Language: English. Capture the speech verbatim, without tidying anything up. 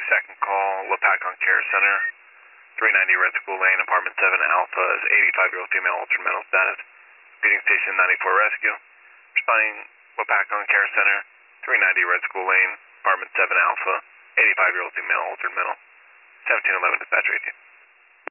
second call, Lapacon Care Center, three ninety Red School Lane, apartment seven Alpha is eighty-five-year-old female, altered mental status. Speeding station ninety-four Rescue. Responding Lapacon Care Center, three ninety Red School Lane, apartment seven Alpha, eighty-five-year-old female, altered mental. seventeen eleven dispatch eighteen.